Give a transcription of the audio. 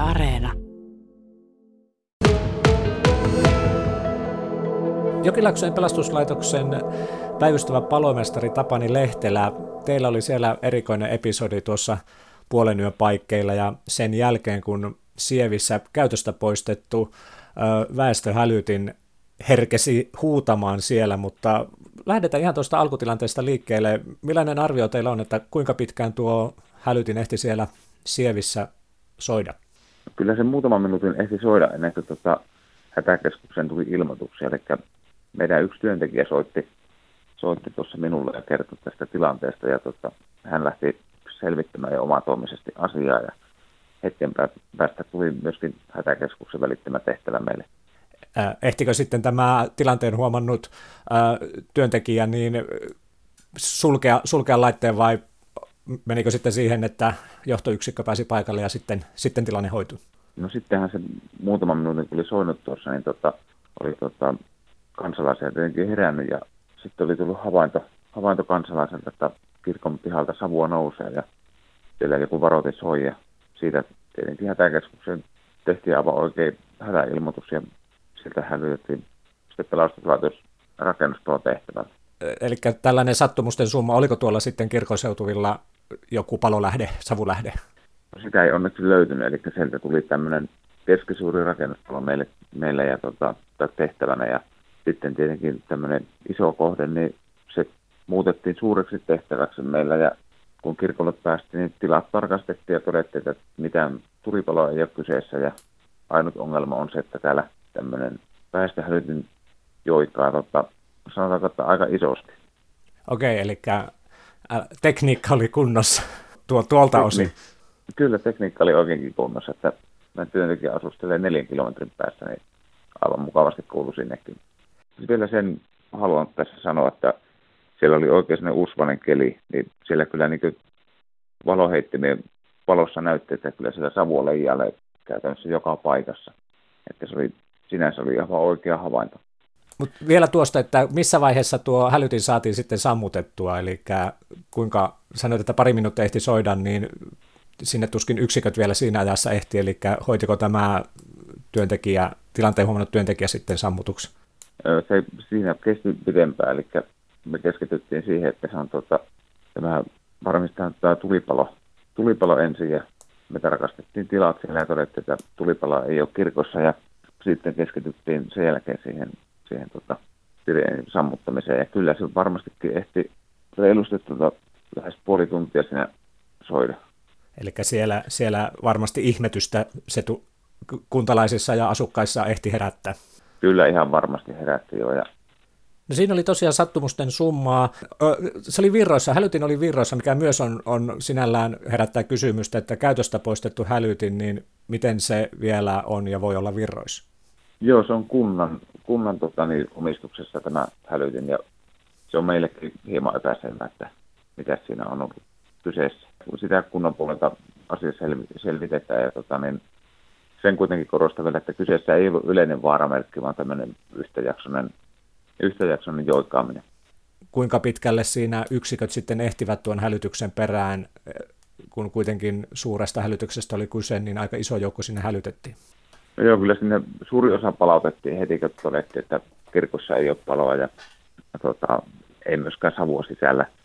Areena. Jokilaaksojen pelastuslaitoksen päivystävä palomestari Tapani Lehtelä, teillä oli siellä erikoinen episodi tuossa puolen yön paikkeilla ja sen jälkeen, kun Sievissä käytöstä poistettu väestöhälytin herkesi huutamaan siellä, mutta lähdetään ihan tuosta alkutilanteesta liikkeelle. Millainen arvio teillä on, että kuinka pitkään tuo hälytin ehti siellä Sievissä soida? Kyllä se muutaman minuutin ehti soida ennen kuin hätäkeskuksen tuli ilmoituksia. Eli meidän yksi työntekijä soitti tuossa minulle ja kertoi tästä tilanteesta. Ja hän lähti selvittämään jo omatoimisesti asiaa ja hetken päästä tuli myöskin hätäkeskuksen välittämä tehtävä meille. Ehtikö sitten tämä tilanteen huomannut työntekijä niin sulkea laitteen vai menikö sitten siihen, että johtoyksikkö pääsi paikalle ja sitten tilanne hoitui? No sittenhän se muutaman minuutin kun oli soinut tuossa, niin oli kansalaisia tietenkin herännyt ja sitten oli tullut havainto kansalaiselta, että kirkon pihalta savua nousee ja siellä joku varoitus soi ja siitä tietenkin hätäkeskuksen tehtiin aivan oikein hätäilmoitus ja sieltä hälytettiin sitten pelastuslaitos rakennuspalotehtävällä. Eli tällainen sattumusten summa, oliko tuolla sitten kirkon seutuvilla joku palolähde, savulähde? No, sitä ei onneksi löytynyt, eli sieltä tuli tämmöinen keskisuuri rakennuspalo meille ja tehtävänä ja sitten tietenkin tämmöinen iso kohde, niin se muutettiin suureksi tehtäväksi meillä ja kun kirkolle päästiin, niin tilat tarkastettiin ja todettiin, että mitään tulipaloa ei ole kyseessä ja ainut ongelma on se, että täällä tämmöinen väestöhälytin joikaa, sanotaanko, että aika isosti. Okei, eli tekniikka oli kunnossa tuolta osin. Kyllä, tekniikka oli oikeinkin kunnossa, että meidän työntekijä asustelee 4 kilometrin päässä, niin aivan mukavasti kuului sinnekin. Vielä sen haluan tässä sanoa, että siellä oli oikein sellainen usvainen keli, niin siellä kyllä niin valoheittimien valossa näytti, että kyllä siellä savua leijailee käytännössä joka paikassa. Että sinänsä oli ihan oikea havainto. Mutta vielä tuosta, että missä vaiheessa tuo hälytin saatiin sitten sammutettua, eli kuinka sanoit, että pari minuuttia ehti soida, niin sinne tuskin yksiköt vielä siinä ajassa ehti, eli hoitiko tämä tilanteen huomannut työntekijä sitten sammutuksen? Se siinä kesti pidempään, eli me keskityttiin siihen, että se on tämä varmistetaan tämä tulipalo ensin ja me tarkastettiin tilat siellä ja todettiin, että tulipaloa ei ole kirkossa ja sitten keskityttiin sen jälkeen siihen sammuttamiseen ja kyllä se varmastikin ehti reilusti lähes puoli tuntia siinä soida. Eli siellä varmasti ihmetystä se kuntalaisissa ja asukkaissa ehti herättää. Kyllä ihan varmasti herätti jo. No siinä oli tosiaan sattumusten summaa. Se oli virroissa, hälytin oli virroissa, mikä myös on sinällään herättää kysymystä, että käytöstä poistettu hälytin, niin miten se vielä on ja voi olla virroissa? Joo, se on kunnan omistuksessa tämä hälytin ja se on meillekin hieman epäselvä, että mitä siinä on ollut kyseessä. Sitä kunnan puolelta asia selvitetään ja sen kuitenkin korostaa vielä, että kyseessä ei ollut yleinen vaaramerkki, vaan tämmöinen yhtäjaksoinen joikkaaminen. Kuinka pitkälle siinä yksiköt sitten ehtivät tuon hälytyksen perään, kun kuitenkin suuresta hälytyksestä oli kyse, niin aika iso joukko sinne hälytettiin? No joo, kyllä sinne suuri osa palautettiin heti, kun todettiin, että kirkossa ei ole paloa ja ei myöskään savua sisällä.